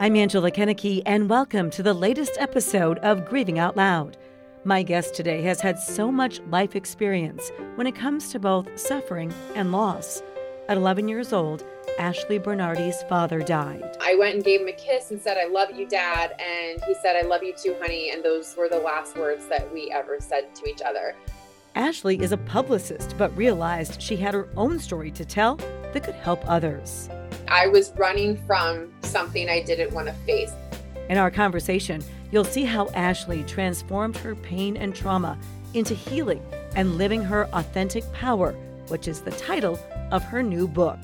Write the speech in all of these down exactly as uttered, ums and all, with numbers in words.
I'm Angela Kennecke, and welcome to the latest episode of Grieving Out Loud. My guest today has had so much life experience when it comes to both suffering and loss. At eleven years old, Ashley Bernardi's father died. I went and gave him a kiss and said, "I love you, Dad." And he said, "I love you too, honey." And those were the last words that we ever said to each other. Ashley is a publicist, but realized she had her own story to tell that could help others. I was running from something I didn't want to face. In our conversation, you'll see how Ashley transformed her pain and trauma into healing and living her authentic power, which is the title of her new book.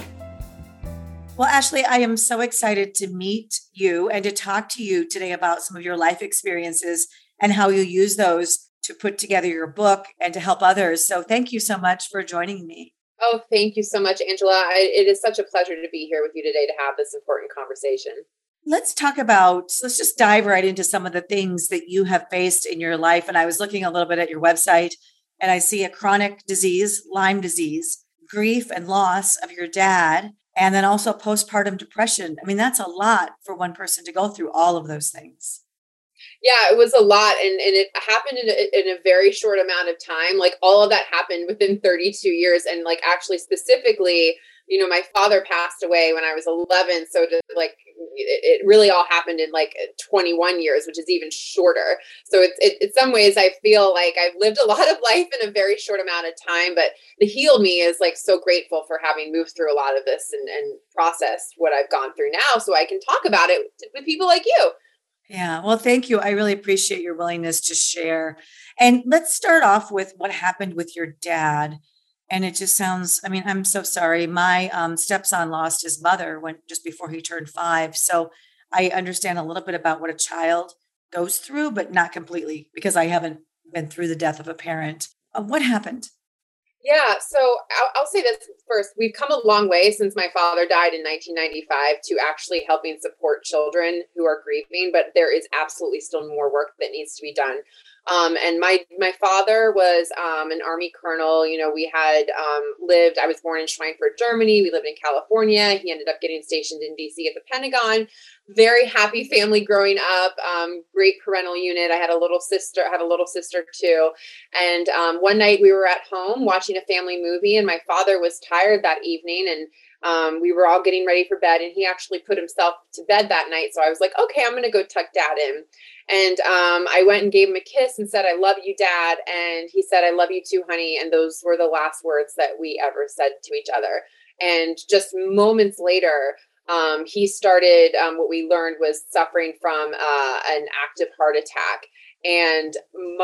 Well, Ashley, I am so excited to meet you and to talk to you today about some of your life experiences and how you use those to put together your book and to help others. So thank you so much for joining me. Oh, thank you so much, Angela. I, it is such a pleasure to be here with you today to have this important conversation. Let's talk about, let's just dive right into some of the things that you have faced in your life. And I was looking a little bit at your website and I see a chronic disease, Lyme disease, grief and loss of your dad, and then also postpartum depression. I mean, that's a lot for one person to go through all of those things. Yeah, it was a lot. And, and it happened in a, in a very short amount of time. Like all of that happened within thirty-two years. And like actually specifically, you know, my father passed away when I was eleven. So to, like it, it really all happened in like twenty-one years, which is even shorter. So it's it, in some ways I feel like I've lived a lot of life in a very short amount of time. But the heal me is like so grateful for having moved through a lot of this and, and processed what I've gone through now so I can talk about it with people like you. Yeah. Well, thank you. I really appreciate your willingness to share. And let's start off with what happened with your dad. And it just sounds, I mean, I'm so sorry. My um, stepson lost his mother when just before he turned five. So I understand a little bit about what a child goes through, but not completely because I haven't been through the death of a parent. Uh, what happened? Yeah, so I'll, I'll say this first. We've come a long way since my father died in nineteen ninety-five to actually helping support children who are grieving, but there is absolutely still more work that needs to be done. Um, and my my father was um, an Army colonel. You know, we had um, lived, I was born in Schweinfurt, Germany. We lived in California. He ended up getting stationed in D C at the Pentagon. Very happy family growing up, um, great parental unit. I had a little sister, I have a little sister too. And um, one night we were at home watching a family movie and my father was tired that evening and um, we were all getting ready for bed and he actually put himself to bed that night. So I was like, okay, I'm going to go tuck Dad in. And um, I went and gave him a kiss and said, "I love you, Dad." And he said, "I love you too, honey." And those were the last words that we ever said to each other. And just moments later, Um, he started, um, what we learned was suffering from uh, an active heart attack. And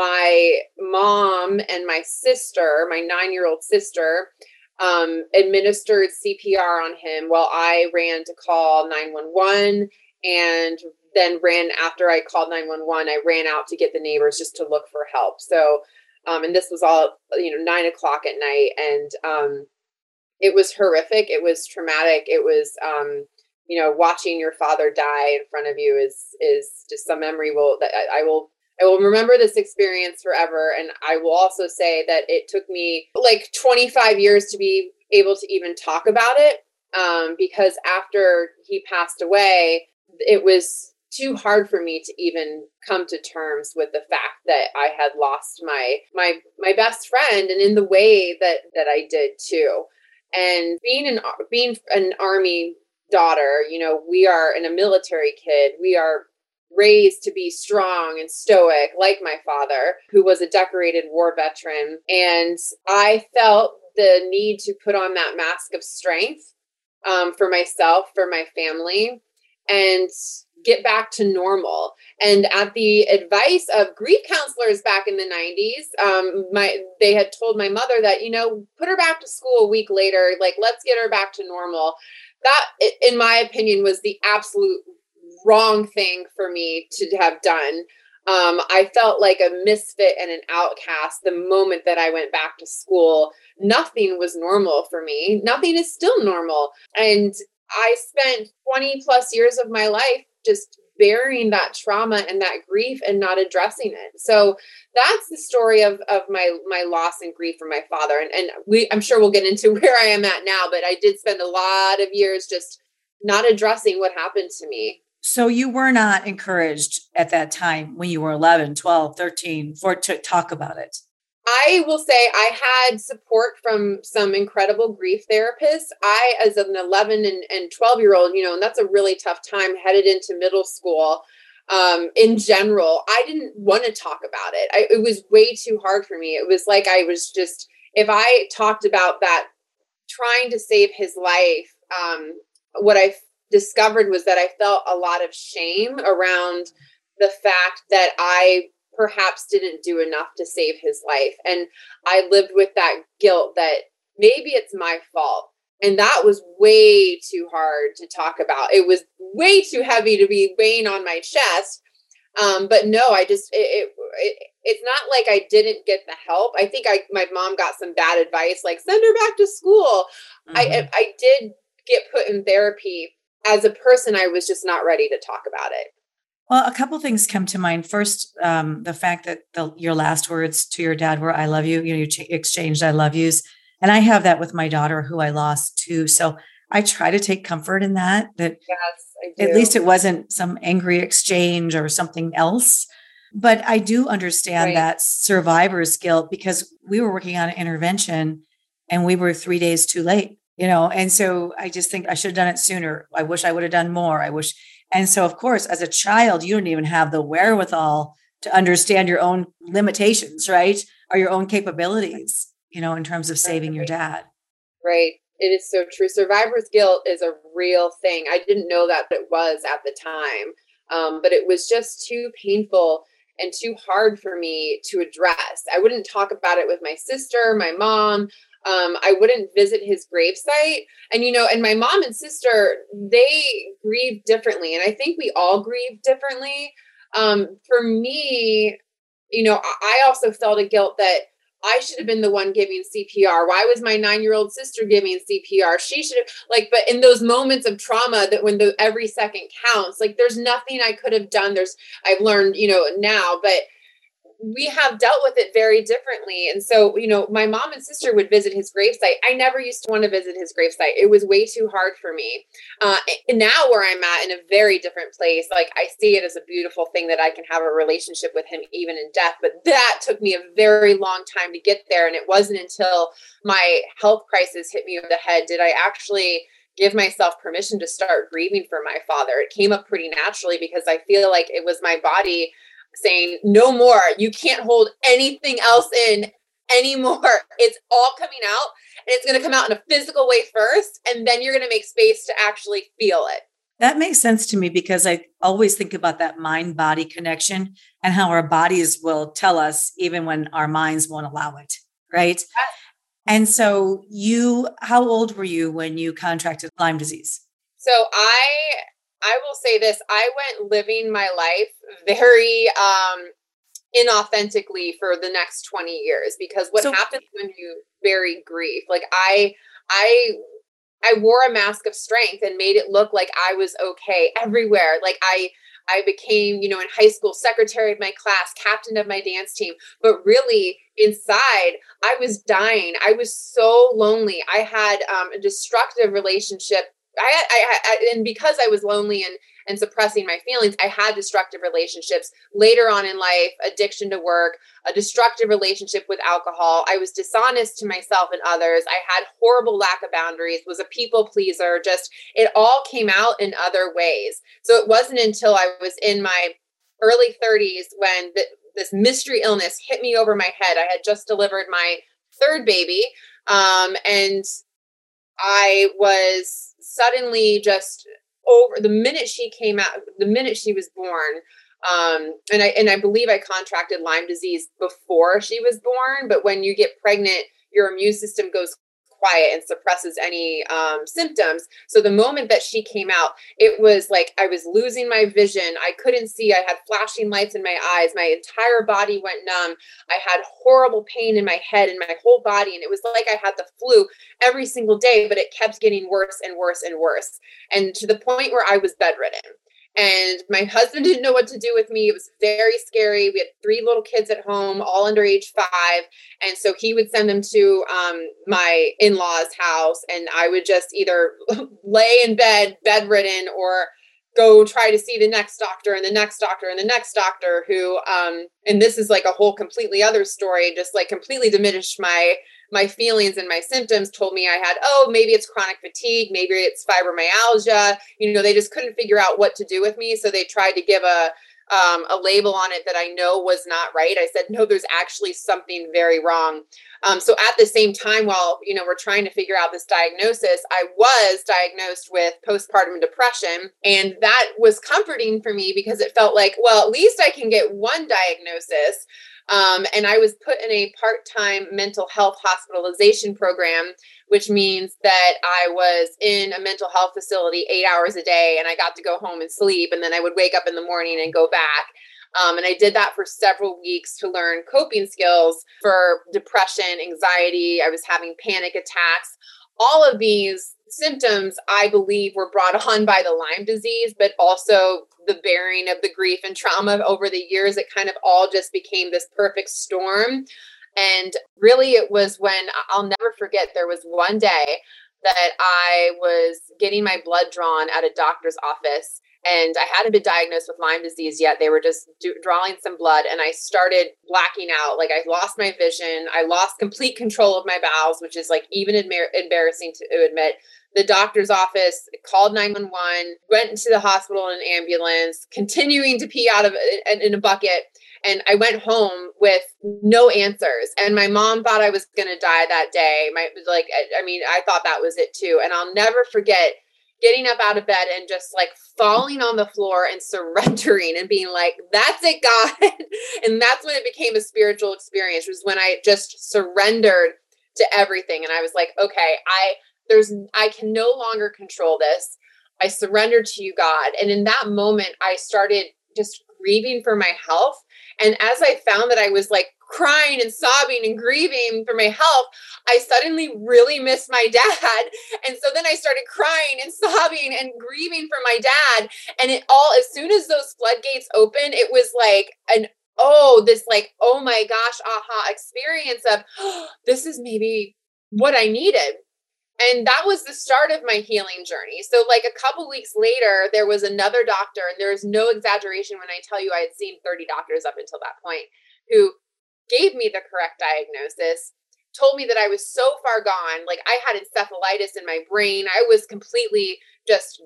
my mom and my sister, my nine-year-old sister, um, administered C P R on him while I ran to call nine one one and then ran after I called nine one one, I ran out to get the neighbors just to look for help. So, um, and this was all, you know, nine o'clock at night. And, um, it was horrific. It was traumatic. It was, um, you know, watching your father die in front of you is, is just some memory will that I, I will, I will remember this experience forever. And I will also say that it took me like twenty-five years to be able to even talk about it. Um, because after he passed away, it was too hard for me to even come to terms with the fact that I had lost my, my, my best friend and in the way that, that I did too. And being an being an Army daughter, you know, we are and a military kid. We are raised to be strong and stoic, like my father, who was a decorated war veteran. And I felt the need to put on that mask of strength um, for myself, for my family, and get back to normal. And at the advice of grief counselors back in the nineties, um, my they had told my mother that, you know, put her back to school a week later, like, let's get her back to normal. That, in my opinion, was the absolute wrong thing for me to have done. Um, I felt like a misfit and an outcast the moment that I went back to school. Nothing was normal for me. Nothing is still normal. And I spent twenty plus years of my life just burying that trauma and that grief and not addressing it. So that's the story of, of my, my loss and grief for my father. And, and we, I'm sure we'll get into where I am at now, but I did spend a lot of years just not addressing what happened to me. So you were not encouraged at that time when you were eleven, twelve, thirteen for to talk about it. I will say I had support from some incredible grief therapists. I, as an eleven and, and twelve year old, you know, and that's a really tough time headed into middle school. Um, in general, I didn't want to talk about it. I, it was way too hard for me. It was like I was just, if I talked about that, trying to save his life, um, what I discovered was that I felt a lot of shame around the fact that I perhaps didn't do enough to save his life. And I lived with that guilt that maybe it's my fault. And that was way too hard to talk about. It was way too heavy to be weighing on my chest. Um, but no, I just, it, it, it, it's not like I didn't get the help. I think I, my mom got some bad advice, like send her back to school. Mm-hmm. I, I did get put in therapy. As a person, I was just not ready to talk about it. Well, a couple things come to mind. First, um, the fact that the, your last words to your dad were, I love you. You know, you ch- exchanged I love yous. And I have that with my daughter who I lost too. So I try to take comfort in that, that yes, I do. At least it wasn't some angry exchange or something else. But I do understand right. that survivor's guilt because we were working on an intervention and we were three days too late, you know? And so I just think I should have done it sooner. I wish I would have done more. I wish. And so, of course, as a child, you don't even have the wherewithal to understand your own limitations, right? Or your own capabilities, you know, in terms of saving your dad. Right. It is so true. Survivor's guilt is a real thing. I didn't know that it was at the time, um, but it was just too painful and too hard for me to address. I wouldn't talk about it with my sister, my mom. Um, I wouldn't visit his gravesite. And, you know, and my mom and sister, they grieve differently. And I think we all grieve differently. Um, for me, you know, I also felt a guilt that I should have been the one giving C P R. Why was my nine-year-old sister giving C P R? She should have, like, but in those moments of trauma that when the every second counts, like there's nothing I could have done. There's, I've learned, you know, now, but we have dealt with it very differently. And so, you know, my mom and sister would visit his gravesite. I never used to want to visit his gravesite. It was way too hard for me. Uh, and now where I'm at in a very different place, like I see it as a beautiful thing that I can have a relationship with him even in death. But that took me a very long time to get there. And it wasn't until my health crisis hit me over the head did I actually give myself permission to start grieving for my father. It came up pretty naturally because I feel like it was my body saying, no more, you can't hold anything else in anymore. It's all coming out and it's going to come out in a physical way first. And then you're going to make space to actually feel it. That makes sense to me because I always think about that mind-body connection and how our bodies will tell us even when our minds won't allow it. Right. Yes. And so you, how old were you when you contracted Lyme disease? So I, I will say this, I went living my life very um, inauthentically for the next twenty years, because what so, happens when you bury grief, like I, I, I wore a mask of strength and made it look like I was okay everywhere. Like I, I became, you know, in high school, secretary of my class, captain of my dance team, but really inside I was dying. I was so lonely. I had um, a destructive relationship. I, I, I, and because I was lonely and, and suppressing my feelings, I had destructive relationships later on in life, addiction to work, a destructive relationship with alcohol. I was dishonest to myself and others. I had horrible lack of boundaries, was a people pleaser. Just, it all came out in other ways. So it wasn't until I was in my early thirties when the, this mystery illness hit me over my head. I had just delivered my third baby. Um, and I was suddenly just over the minute she came out, the minute she was born. Um, and I, and I believe I contracted Lyme disease before she was born, but when you get pregnant, your immune system goes quiet and suppresses any um, symptoms. So the moment that she came out, it was like I was losing my vision. I couldn't see. I had flashing lights in my eyes. My entire body went numb. I had horrible pain in my head and my whole body. And it was like I had the flu every single day, but it kept getting worse and worse and worse. And to the point where I was bedridden. And my husband didn't know what to do with me. It was very scary. We had three little kids at home, all under age five. And so he would send them to um, my in-laws' house. And I would just either lay in bed, bedridden, or go try to see the next doctor and the next doctor and the next doctor who, um, and this is like a whole completely other story, just like completely diminished my, my feelings and my symptoms, told me I had, oh, maybe it's chronic fatigue, maybe it's fibromyalgia. You know, they just couldn't figure out what to do with me. So they tried to give a, um, a label on it that I know was not right. I said, no, there's actually something very wrong. Um, so at the same time, while, you know, we're trying to figure out this diagnosis, I was diagnosed with postpartum depression. And that was comforting for me because it felt like, well, at least I can get one diagnosis. Um, and I was put in a part-time mental health hospitalization program, which means that I was in a mental health facility eight hours a day, and I got to go home and sleep. And then I would wake up in the morning and go back. Um, and I did that for several weeks to learn coping skills for depression, anxiety. I was having panic attacks. All of these symptoms, I believe, were brought on by the Lyme disease, but also the bearing of the grief and trauma over the years. It kind of all just became this perfect storm. And really, it was when, I'll never forget, there was one day that I was getting my blood drawn at a doctor's office. And I hadn't been diagnosed with Lyme disease yet. They were just do- drawing some blood, and I started blacking out. Like, I lost my vision. I lost complete control of my bowels, which is like even admir- embarrassing to admit. The doctor's office called nine one one, went into the hospital in an ambulance, continuing to pee out of in, in a bucket. And I went home with no answers. And my mom thought I was going to die that day. My, like, I, I mean, I thought that was it too. And I'll never forget getting up out of bed and just like falling on the floor and surrendering and being like, that's it, God. And that's when it became a spiritual experience, was when I just surrendered to everything. And I was like, okay, I, there's, I can no longer control this. I surrendered to you, God. And in that moment, I started just grieving for my health. And as I found that I was like crying and sobbing and grieving for my health, I suddenly really missed my dad. And so then I started crying and sobbing and grieving for my dad. And it all, as soon as those floodgates opened, it was like an, oh, this like, oh my gosh, aha experience of, oh, this is maybe what I needed. And that was the start of my healing journey. So like a couple weeks later, there was another doctor, and there is no exaggeration when I tell you I had seen thirty doctors up until that point, who gave me the correct diagnosis, told me that I was so far gone. Like, I had encephalitis in my brain. I was completely just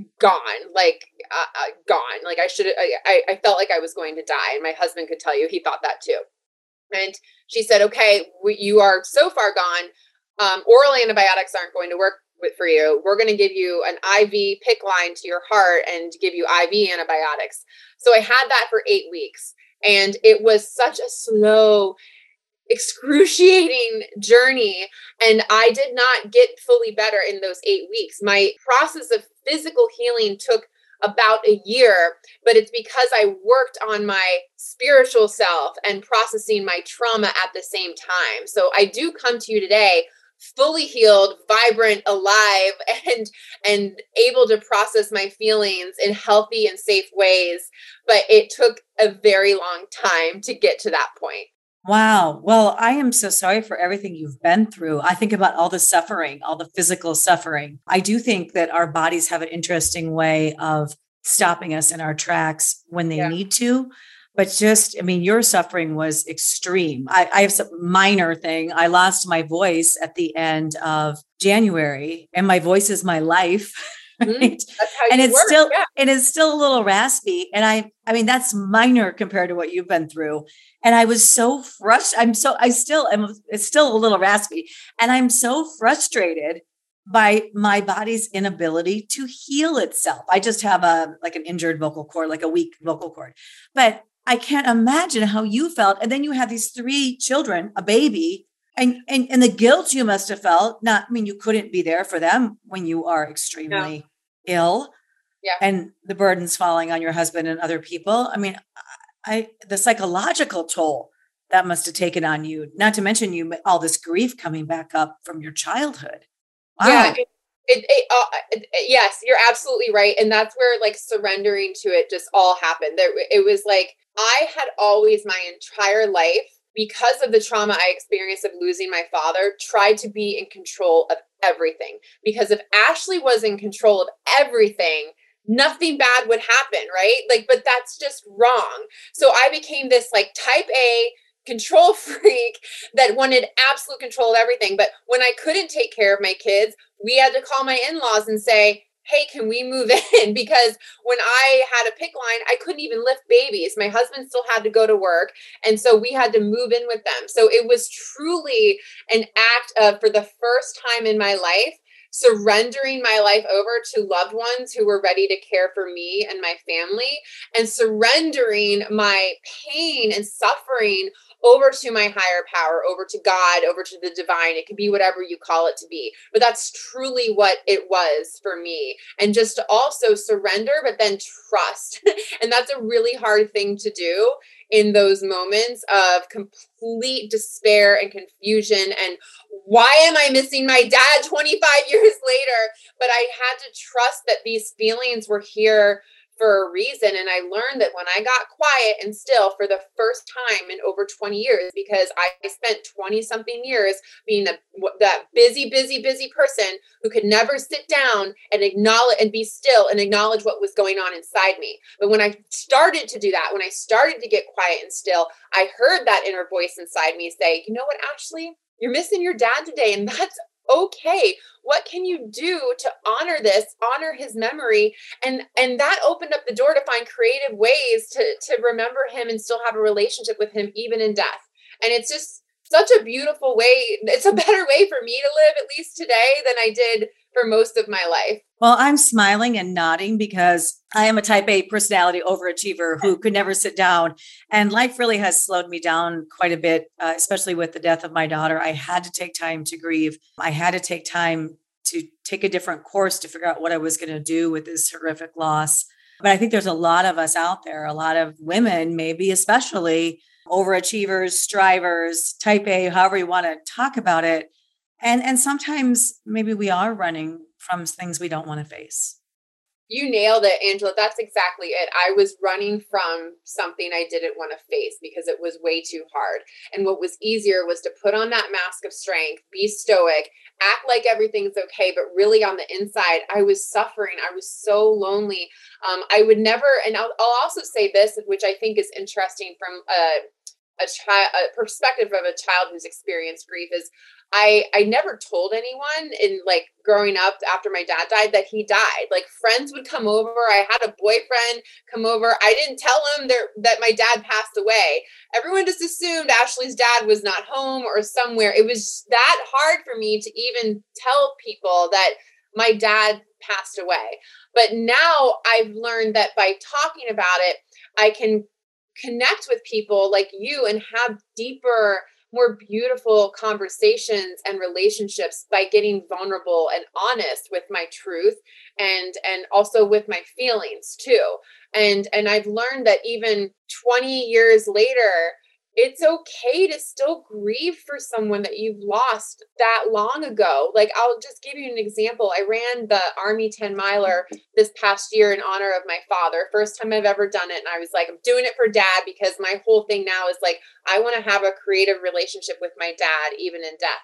gone, like uh, uh, gone. Like I should, I, I felt like I was going to die. And my husband could tell you, he thought that too. And she said, okay, we, you are so far gone. Um, oral antibiotics aren't going to work with, for you. We're going to give you an I V PICC line to your heart and give you I V antibiotics. So I had that for eight weeks. And it was such a slow, excruciating journey. And I did not get fully better in those eight weeks. My process of physical healing took about a year, but it's because I worked on my spiritual self and processing my trauma at the same time. So I do come to you today fully healed, vibrant, alive, and and able to process my feelings in healthy and safe ways. But it took a very long time to get to that point. Wow. Well, I am so sorry for everything you've been through. I think about all the suffering, all the physical suffering. I do think that our bodies have an interesting way of stopping us in our tracks when they yeah. need to. But just, I mean, your suffering was extreme. I, I have some minor thing. I lost my voice at the end of January, and my voice is my life. Right? Mm-hmm. That's how and you it's work. still, yeah. and it's still a little raspy. And I, I mean, that's minor compared to what you've been through. And I was so frustrated. I'm so, I still am, it's still a little raspy. And I'm so frustrated by my body's inability to heal itself. I just have a, like an injured vocal cord, like a weak vocal cord, but I can't imagine how you felt. And then you have these three children, a baby, and, and, and the guilt you must have felt. Not, I mean, you couldn't be there for them when you are extremely no. ill. Yeah. And the burden's falling on your husband and other people. I mean, I, the psychological toll that must have taken on you, not to mention you, all this grief coming back up from your childhood. Wow. Yeah. It, it, it, uh, it, yes, you're absolutely right. And that's where like surrendering to it just all happened. There, it was like, I had always my entire life, because of the trauma I experienced of losing my father, tried to be in control of everything. Because if Ashley was in control of everything, nothing bad would happen, right? Like, but that's just wrong. So I became this like type A control freak that wanted absolute control of everything. But when I couldn't take care of my kids, we had to call my in-laws and say, hey, can we move in? Because when I had a pick line, I couldn't even lift babies. My husband still had to go to work. And so we had to move in with them. So it was truly an act of, for the first time in my life, surrendering my life over to loved ones who were ready to care for me and my family, and surrendering my pain and suffering over to my higher power, over to God, over to the divine. It could be whatever you call it to be, but that's truly what it was for me. And just to also surrender, but then trust. And that's a really hard thing to do in those moments of complete despair and confusion. And why am I missing my dad twenty-five years later? But I had to trust that these feelings were here for a reason. And I learned that when I got quiet and still for the first time in over twenty years, because I spent twenty something years being the, that busy, busy, busy person who could never sit down and acknowledge and be still and acknowledge what was going on inside me. But when I started to do that, when I started to get quiet and still, I heard that inner voice inside me say, you know what, Ashley, you're missing your dad today. And that's okay. What can you do to honor this, honor his memory? And, and that opened up the door to find creative ways to, to remember him and still have a relationship with him, even in death. And it's just such a beautiful way. It's a better way for me to live, at least today, than I did for most of my life. Well, I'm smiling and nodding because I am a type A personality overachiever who could never sit down. And life really has slowed me down quite a bit, uh, especially with the death of my daughter. I had to take time to grieve. I had to take time to take a different course to figure out what I was going to do with this horrific loss. But I think there's a lot of us out there, a lot of women, maybe especially overachievers, strivers, type A, however you want to talk about it. And, and sometimes maybe we are running from things we don't want to face. You nailed it, Angela. That's exactly it. I was running from something I didn't want to face because it was way too hard. And what was easier was to put on that mask of strength, be stoic, act like everything's okay. But really on the inside, I was suffering. I was so lonely. Um, I would never, and I'll, I'll also say this, which I think is interesting from a a child, a perspective of a child who's experienced grief, is I, I never told anyone in like growing up after my dad died that he died. Like friends would come over. I had a boyfriend come over. I didn't tell him there, that my dad passed away. Everyone just assumed Ashley's dad was not home or somewhere. It was that hard for me to even tell people that my dad passed away. But now I've learned that by talking about it, I can connect with people like you and have deeper, more beautiful conversations and relationships by getting vulnerable and honest with my truth and and also with my feelings too. And and I've learned that even twenty years later, it's okay to still grieve for someone that you've lost that long ago. Like, I'll just give you an example. I ran the Army ten miler this past year in honor of my father. First time I've ever done it. And I was like, I'm doing it for dad, because my whole thing now is like, I want to have a creative relationship with my dad, even in death.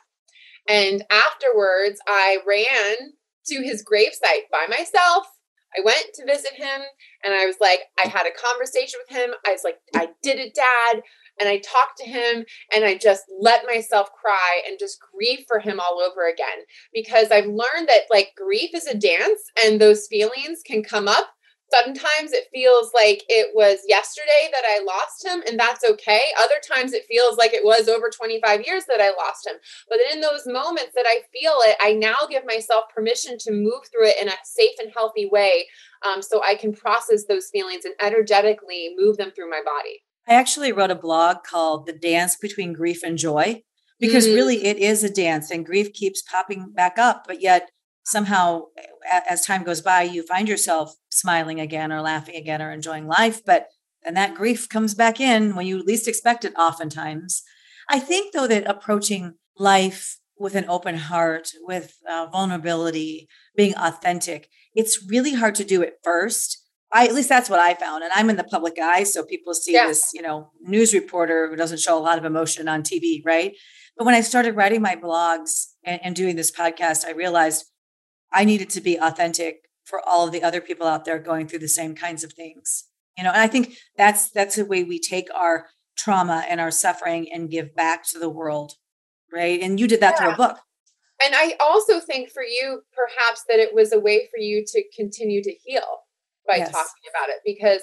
And afterwards, I ran to his gravesite by myself. I went to visit him and I was like, I had a conversation with him. I was like, I did it, Dad. And I talked to him and I just let myself cry and just grieve for him all over again. Because I've learned that like grief is a dance and those feelings can come up. Sometimes it feels like it was yesterday that I lost him, and that's okay. Other times it feels like it was over twenty-five years that I lost him. But in those moments that I feel it, I now give myself permission to move through it in a safe and healthy way, um, so I can process those feelings and energetically move them through my body. I actually wrote a blog called The Dance Between Grief and Joy, because mm. really it is a dance and grief keeps popping back up, but yet somehow as time goes by, you find yourself smiling again or laughing again or enjoying life. But then that grief comes back in when you least expect it oftentimes. I think, though, that approaching life with an open heart, with uh, vulnerability, being authentic, it's really hard to do at first. I, at least that's what I found. And I'm in the public eye. So people see yeah. this, you know, news reporter who doesn't show a lot of emotion on T V, right? But when I started writing my blogs and, and doing this podcast, I realized I needed to be authentic for all of the other people out there going through the same kinds of things. You know, and I think that's that's the way we take our trauma and our suffering and give back to the world, right? And you did that yeah. through a book. And I also think for you, perhaps that it was a way for you to continue to heal by yes. talking about it, because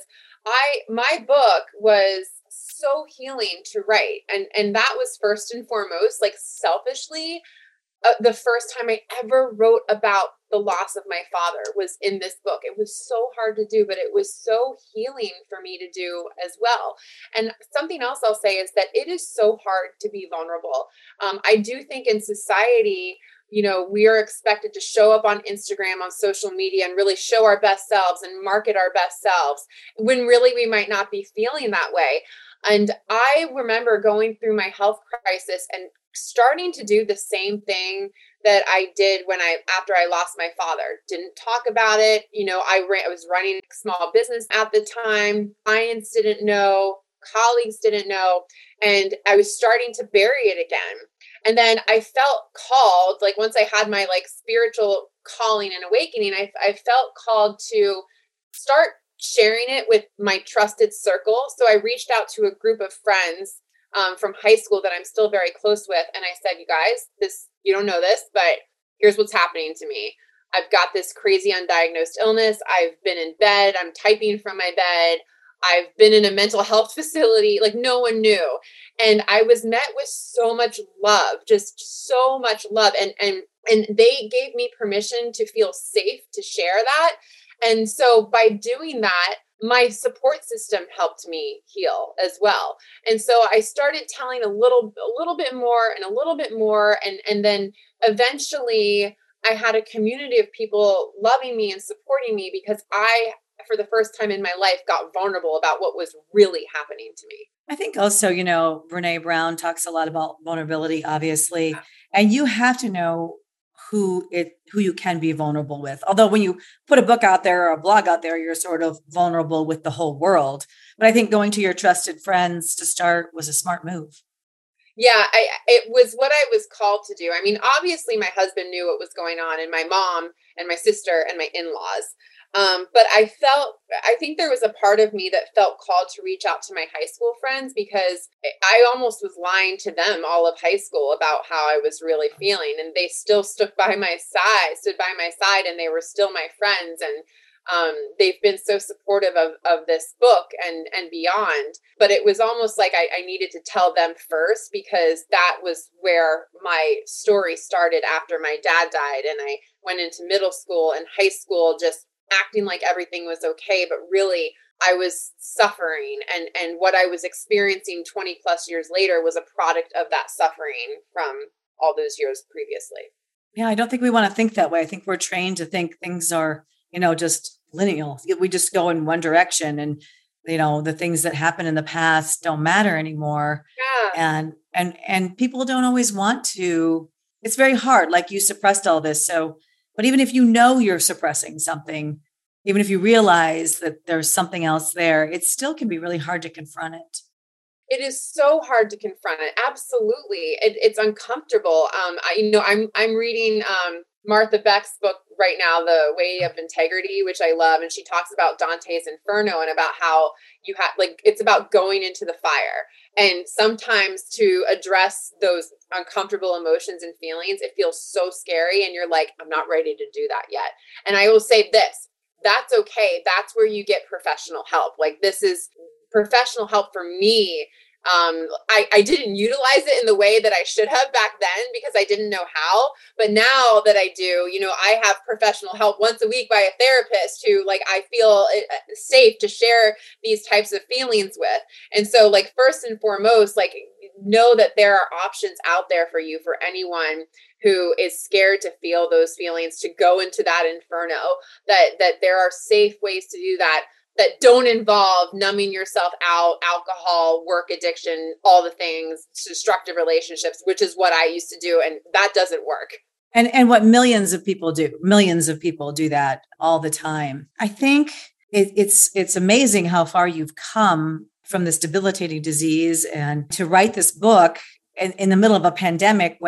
I my book was so healing to write, and and that was first and foremost, like selfishly, uh, the first time I ever wrote about the loss of my father was in this book. It was so hard to do, but it was so healing for me to do as well. And something else I'll say is that it is so hard to be vulnerable. Um, I do think in society, you know, we are expected to show up on Instagram, on social media, and really show our best selves and market our best selves, when really we might not be feeling that way. And I remember going through my health crisis and starting to do the same thing that I did when I, after I lost my father. Didn't talk about it. You know, I, ran, I was running a small business at the time. Clients didn't know, colleagues didn't know, and I was starting to bury it again. And then I felt called, like once I had my like spiritual calling and awakening, I, I felt called to start sharing it with my trusted circle. So I reached out to a group of friends um, from high school that I'm still very close with. And I said, you guys, this, you don't know this, but here's what's happening to me. I've got this crazy undiagnosed illness. I've been in bed. I'm typing from my bed. I've been in a mental health facility. Like no one knew. And I was met with so much love, just so much love. And, and, and they gave me permission to feel safe to share that. And so by doing that, my support system helped me heal as well. And so I started telling a little, a little bit more and a little bit more. And, and then eventually I had a community of people loving me and supporting me because I, for the first time in my life, got vulnerable about what was really happening to me. I think also, you know, Brene Brown talks a lot about vulnerability, obviously, and you have to know who it, who you can be vulnerable with. Although when you put a book out there or a blog out there, you're sort of vulnerable with the whole world. But I think going to your trusted friends to start was a smart move. Yeah, I, it was what I was called to do. I mean, obviously my husband knew what was going on, and my mom and my sister and my in-laws. Um, but I felt, I think there was a part of me that felt called to reach out to my high school friends, because I almost was lying to them all of high school about how I was really feeling. And they still stood by my side, stood by my side, and they were still my friends. And um, they've been so supportive of, of this book and, and beyond. But it was almost like I, I needed to tell them first, because that was where my story started after my dad died. And I went into middle school and high school just acting like everything was okay, but really I was suffering, and, and what I was experiencing twenty plus years later was a product of that suffering from all those years previously. Yeah. I don't think we want to think that way. I think we're trained to think things are, you know, just linear. We just go in one direction, and, you know, the things that happened in the past don't matter anymore. Yeah. And, and, and people don't always want to, it's very hard. Like you suppressed all this. So, but even if you know you're suppressing something, even if you realize that there's something else there, it still can be really hard to confront it. It is so hard to confront it. Absolutely. It, it's uncomfortable. Um, I, you know, I'm, I'm reading um, Martha Beck's book right now, The Way of Integrity, which I love. And she talks about Dante's Inferno and about how you have, like, it's about going into the fire. And sometimes to address those uncomfortable emotions and feelings, it feels so scary. And you're like, I'm not ready to do that yet. And I will say this, that's okay. That's where you get professional help. Like, this is professional help for me. Um, I, I didn't utilize it in the way that I should have back then because I didn't know how. But now that I do, you know, I have professional help once a week by a therapist who, like, I feel safe to share these types of feelings with. And so, like, first and foremost, like, know that there are options out there for you, for anyone who is scared to feel those feelings, to go into that inferno, that, that there are safe ways to do that, that don't involve numbing yourself out, alcohol, work addiction, all the things, destructive relationships, which is what I used to do. And that doesn't work. And, and what millions of people do, millions of people do that all the time. I think it, it's, it's amazing how far you've come from this debilitating disease, and to write this book in, in the middle of a pandemic when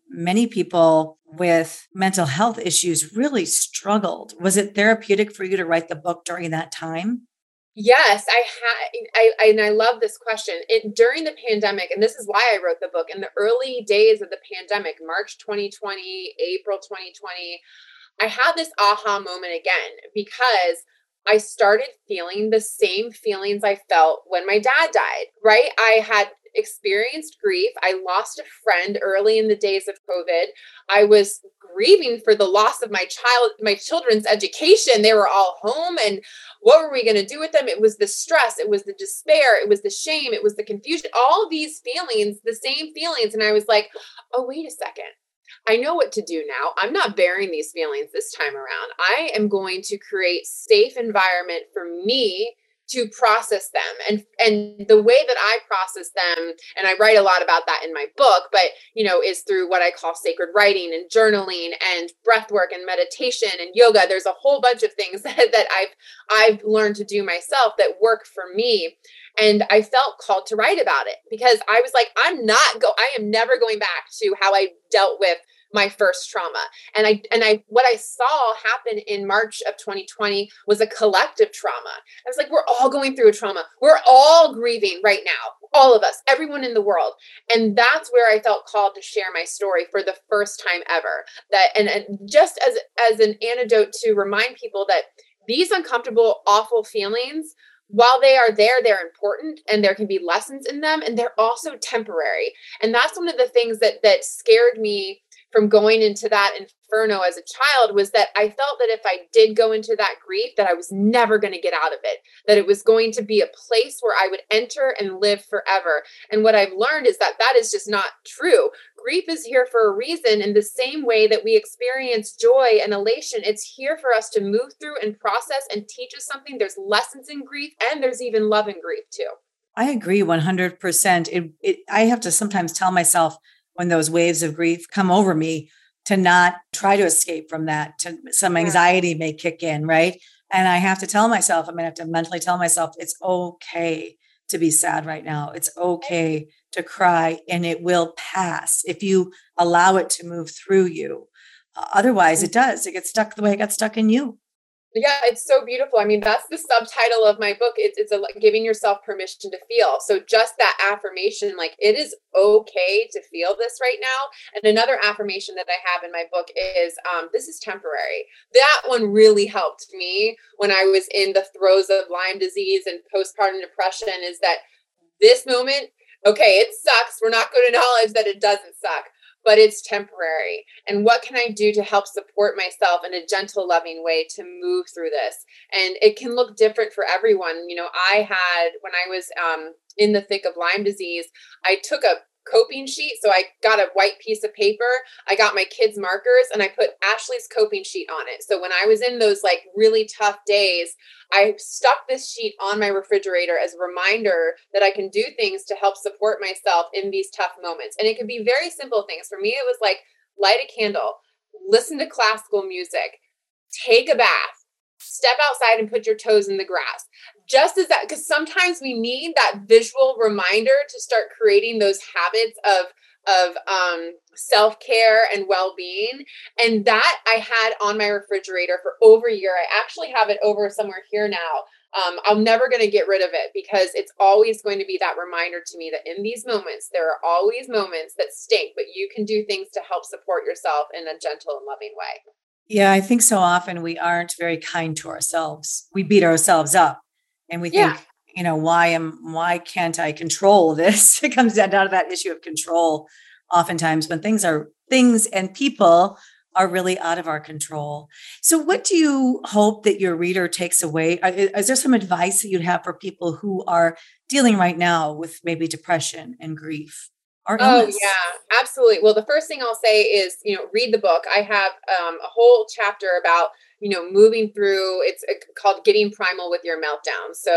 many people with mental health issues really struggled. Was it therapeutic for you to write the book during that time? Yes, I had, I, I, and I love this question. It during the pandemic, and this is why I wrote the book. In the early days of the pandemic, March twenty twenty, April twenty twenty, I had this aha moment again because I started feeling the same feelings I felt when my dad died, right? I had experienced grief. I lost a friend early in the days of COVID. I was grieving for the loss of my child, my children's education. They were all home, and what were we going to do with them? It was the stress. It was the despair. It was the shame. It was the confusion, all these feelings, the same feelings. And I was like, oh, wait a second. I know what to do now. I'm not bearing these feelings this time around. I am going to create safe environment for me to process them. And, and the way that I process them, and I write a lot about that in my book, but, you know, is through what I call sacred writing and journaling and breath work and meditation and yoga. There's a whole bunch of things that, that I've, I've learned to do myself that work for me. And I felt called to write about it because I was like, I'm not go, I am never going back to how I dealt with my first trauma. And I, and I, what I saw happen in March of twenty twenty was a collective trauma. I was like, we're all going through a trauma. We're all grieving right now. All of us, everyone in the world. And that's where I felt called to share my story for the first time ever. That, and, and just as, as an antidote to remind people that these uncomfortable, awful feelings, while they are there, they're important and there can be lessons in them, and they're also temporary. And that's one of the things that, that scared me from going into that inferno as a child, was that I felt that if I did go into that grief, that I was never going to get out of it, that it was going to be a place where I would enter and live forever. And what I've learned is that that is just not true. Grief is here for a reason. In the same way that we experience joy and elation, it's here for us to move through and process and teach us something. There's lessons in grief, and there's even love in grief too. I agree one hundred percent. It, it, I have to sometimes tell myself, when those waves of grief come over me, to not try to escape from that, to some anxiety may kick in, right? And I have to tell myself, I'm going to have to mentally tell myself, it's okay to be sad right now. It's okay to cry, and it will pass if you allow it to move through you. Uh, otherwise, it does. It gets stuck the way it got stuck in you. Yeah, it's so beautiful. I mean, that's the subtitle of my book. It's, it's a, giving yourself permission to feel. So just that affirmation, like, it is okay to feel this right now. And another affirmation that I have in my book is, um, this is temporary. That one really helped me when I was in the throes of Lyme disease and postpartum depression, is that this moment, okay, it sucks. We're not going to acknowledge that it doesn't suck, but it's temporary. And what can I do to help support myself in a gentle, loving way to move through this? And it can look different for everyone. You know, I had, when I was um, in the thick of Lyme disease, I took a coping sheet. So I got a white piece of paper, I got my kids' markers, and I put Ashley's coping sheet on it. So when I was in those like really tough days, I stuck this sheet on my refrigerator as a reminder that I can do things to help support myself in these tough moments. And it could be very simple things. For me, it was like, light a candle, listen to classical music, take a bath, step outside and put your toes in the grass. Just as that, because sometimes we need that visual reminder to start creating those habits of of um, self-care and well-being. And that I had on my refrigerator for over a year. I actually have it over somewhere here now. Um, I'm never going to get rid of it, because it's always going to be that reminder to me that in these moments, there are always moments that stink, but you can do things to help support yourself in a gentle and loving way. Yeah, I think so often we aren't very kind to ourselves. We beat ourselves up, and we think, yeah. you know, why am why can't I control this? It comes down to that issue of control. Oftentimes, when things are things and people are really out of our control. So, what do you hope that your reader takes away? Is there some advice that you'd have for people who are dealing right now with maybe depression and grief? Oh, yeah, absolutely. Well, the first thing I'll say is, you know, read the book. I have um, a whole chapter about, you know, moving through, it's called Getting Primal with Your Meltdown. So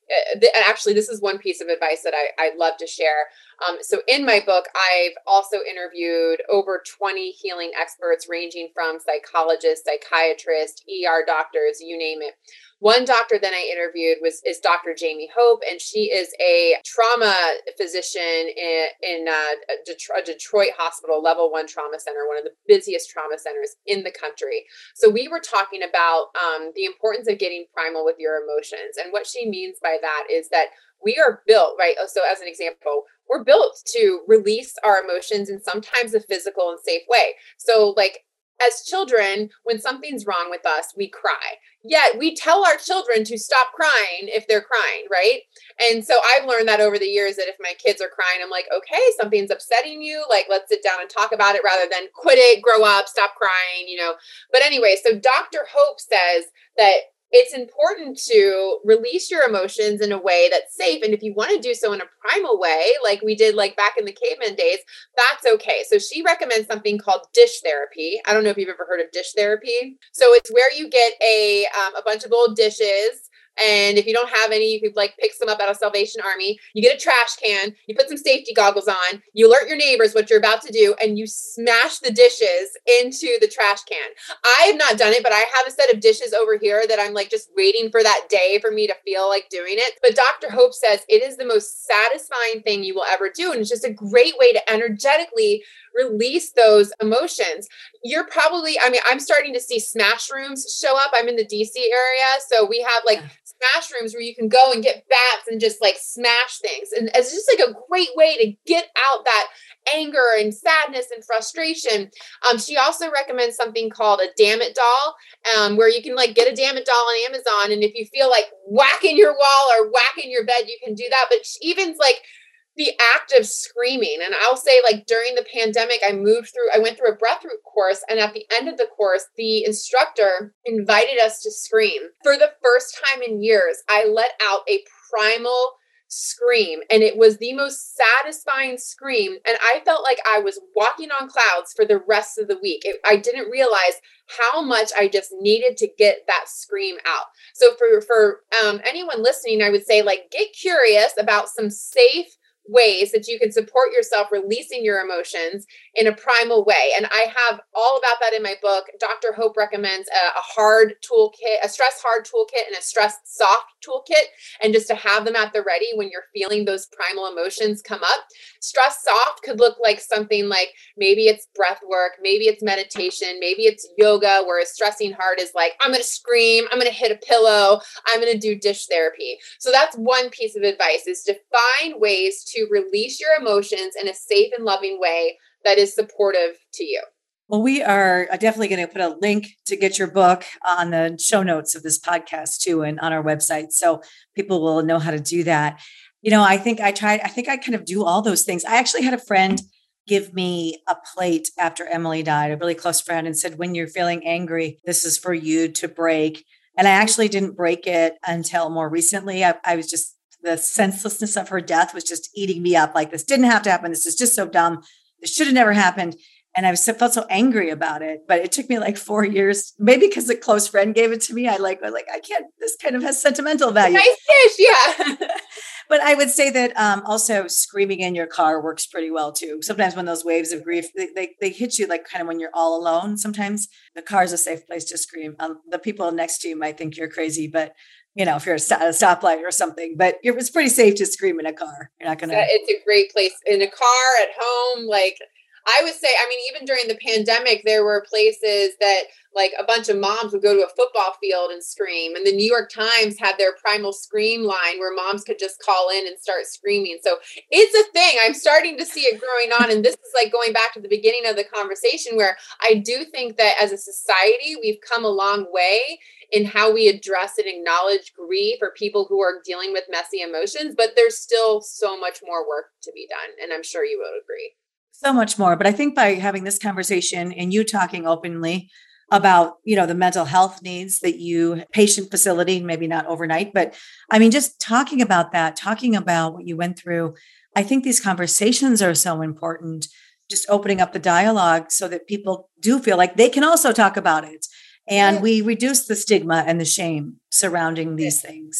uh, th- actually, this is one piece of advice that I, I'd love to share. Um, so in my book, I've also interviewed over twenty healing experts ranging from psychologists, psychiatrists, E R doctors, you name it. One doctor that I interviewed was is Doctor Jamie Hope, and she is a trauma physician in, in uh, a, Detroit, a Detroit hospital, level one trauma center, one of the busiest trauma centers in the country. So we were talking about um, the importance of getting primal with your emotions. And what she means by that is that we are built, right? So as an example, we're built to release our emotions in sometimes a physical and safe way. So like, as children, when something's wrong with us, we cry. Yet we tell our children to stop crying if they're crying, right? And so I've learned that over the years that if my kids are crying, I'm like, okay, something's upsetting you. Like, let's sit down and talk about it rather than quit it, grow up, stop crying, you know. But anyway, so Doctor Hope says that it's important to release your emotions in a way that's safe. And if you want to do so in a primal way, like we did like back in the caveman days, that's okay. So she recommends something called dish therapy. I don't know if you've ever heard of dish therapy. So it's where you get a, um, a bunch of old dishes. And if you don't have any, you could like pick some up out of Salvation Army. You get a trash can, you put some safety goggles on, you alert your neighbors what you're about to do, and you smash the dishes into the trash can. I have not done it, but I have a set of dishes over here that I'm like just waiting for that day for me to feel like doing it. But Doctor Hope says it is the most satisfying thing you will ever do. And it's just a great way to energetically release those emotions. You're probably, I mean, I'm starting to see smash rooms show up. I'm in the D C area. So we have like smash rooms where you can go and get bats and just like smash things. And it's just like a great way to get out that anger and sadness and frustration. Um, she also recommends something called a Damn It doll, um, where you can like get a Damn It doll on Amazon. And if you feel like whacking your wall or whacking your bed, you can do that. But she even's like, the act of screaming. And I'll say like during the pandemic, I moved through, I went through a breathwork course. And at the end of the course, the instructor invited us to scream. For the first time in years, I let out a primal scream. And it was the most satisfying scream. And I felt like I was walking on clouds for the rest of the week. It, I didn't realize how much I just needed to get that scream out. So for, for um, anyone listening, I would say like, get curious about some safe ways that you can support yourself releasing your emotions in a primal way. And I have all about that in my book. Doctor Hope recommends a, a hard toolkit, a stress hard toolkit and a stress soft toolkit. And just to have them at the ready when you're feeling those primal emotions come up. Stress soft could look like something like maybe it's breath work, maybe it's meditation, maybe it's yoga, whereas stressing hard is like, I'm going to scream, I'm going to hit a pillow, I'm going to do dish therapy. So that's one piece of advice, is to find ways to to release your emotions in a safe and loving way that is supportive to you. Well, we are definitely going to put a link to get your book on the show notes of this podcast too, and on our website. So people will know how to do that. You know, I think I tried, I think I kind of do all those things. I actually had a friend give me a plate after Emily died, a really close friend, and said, when you're feeling angry, this is for you to break. And I actually didn't break it until more recently. I, I was just, the senselessness of her death was just eating me up. Like, this didn't have to happen. This is just so dumb. This should have never happened. And I was, felt so angry about it, but it took me like four years, maybe because a close friend gave it to me. I like, was like, I can't, this kind of has sentimental value. Nice dish, yeah. But I would say that um, also screaming in your car works pretty well too. Sometimes when those waves of grief, they, they, they hit you like kind of when you're all alone. Sometimes the car is a safe place to scream. Um, the people next to you might think you're crazy, but you know, if you're at a stoplight or something, but you're, it's pretty safe to scream in a car. You're not going to. It's a great place in a car, at home. Like I would say, I mean, even during the pandemic, there were places that like a bunch of moms would go to a football field and scream. And the New York Times had their primal scream line where moms could just call in and start screaming. So it's a thing. I'm starting to see it growing on. And this is like going back to the beginning of the conversation, where I do think that as a society, we've come a long way in how we address and acknowledge grief for people who are dealing with messy emotions, but there's still so much more work to be done. And I'm sure you will agree. So much more. But I think by having this conversation and you talking openly about, you know, the mental health needs that you, patient facility, maybe not overnight, but I mean, just talking about that, talking about what you went through, I think these conversations are so important, just opening up the dialogue so that people do feel like they can also talk about it. And we reduce the stigma and the shame surrounding these things.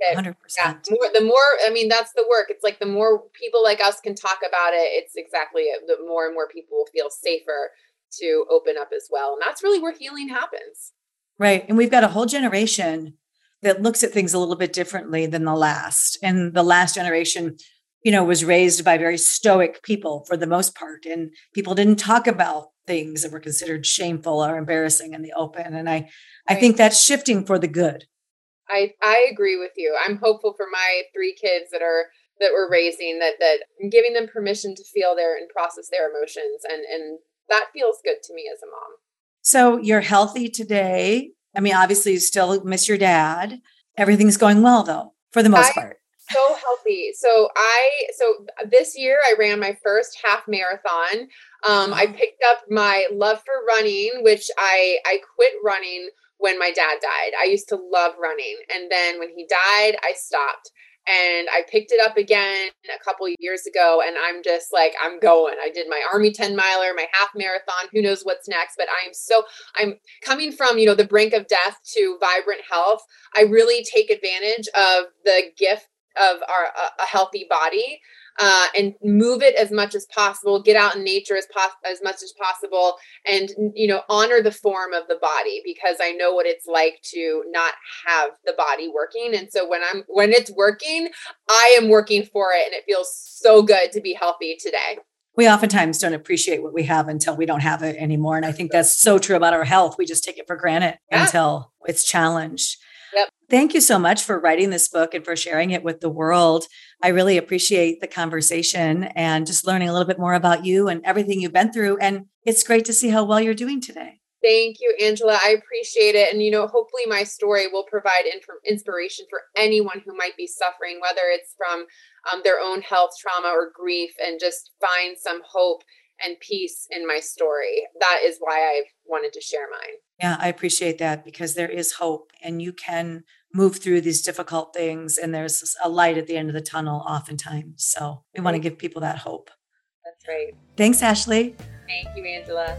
one hundred Yeah, percent. more, the more, I mean, that's the work. It's like the more people like us can talk about it, it's exactly it. The more and more people will feel safer to open up as well. And that's really where healing happens. Right. And we've got a whole generation that looks at things a little bit differently than the last. And the last generation, you know, was raised by very stoic people for the most part. And people didn't talk about things that were considered shameful or embarrassing in the open. And I, I Right. think that's shifting for the good. I, I agree with you. I'm hopeful for my three kids that are that we're raising, that that I'm giving them permission to feel their and process their emotions. And and that feels good to me as a mom. So you're healthy today. I mean, obviously you still miss your dad. Everything's going well though, for the most I, part. So healthy. So I, so this year I ran my first half marathon. Um, I picked up my love for running, which I, I quit running when my dad died. I used to love running. And then when he died, I stopped. And I picked it up again a couple of years ago. And I'm just like, I'm going. I did my Army ten miler, my half marathon. Who knows what's next? But I am so, I'm coming from, you know, the brink of death to vibrant health. I really take advantage of the gift of our a, a healthy body uh, and move it as much as possible, get out in nature as pos- as much as possible, and, you know, honor the form of the body, because I know what it's like to not have the body working. And so when I'm, when it's working, I am working for it. And it feels so good to be healthy today. We oftentimes don't appreciate what we have until we don't have it anymore. And I think that's so true about our health. We just take it for granted Yeah. until it's challenged. Yep. Thank you so much for writing this book and for sharing it with the world. I really appreciate the conversation and just learning a little bit more about you and everything you've been through. And it's great to see how well you're doing today. Thank you, Angela. I appreciate it. And, you know, hopefully my story will provide inf- inspiration for anyone who might be suffering, whether it's from um, their own health trauma or grief, and just find some hope and peace in my story. That is why I've wanted to share mine. Yeah, I appreciate that, because there is hope and you can move through these difficult things, and there's a light at the end of the tunnel oftentimes. So we want to give people that hope. That's right. Thanks, Ashley. Thank you, Angela.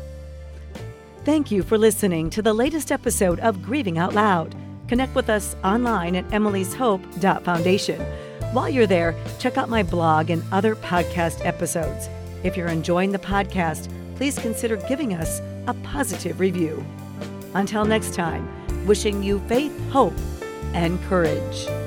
Thank you for listening to the latest episode of Grieving Out Loud. Connect with us online at emilys hope dot foundation. While you're there, check out my blog and other podcast episodes. If you're enjoying the podcast, please consider giving us a positive review. Until next time, wishing you faith, hope, and courage.